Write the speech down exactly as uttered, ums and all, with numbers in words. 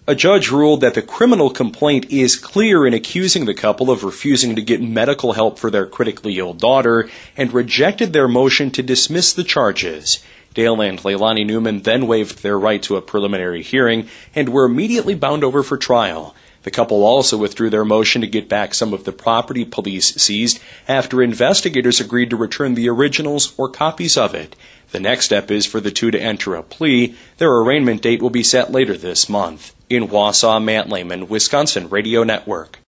A judge ruled that the criminal complaint is clear in accusing the couple of refusing to get medical help for their critically ill daughter and rejected their motion to dismiss the charges. Dale and Leilani Newman then waived their right to a preliminary hearing and were immediately bound over for trial. The couple also withdrew their motion to get back some of the property police seized after investigators agreed to return the originals or copies of it. The next step is for the two to enter a plea. Their arraignment date will be set later this month. In Wausau, Matt Lehman, Wisconsin Radio Network.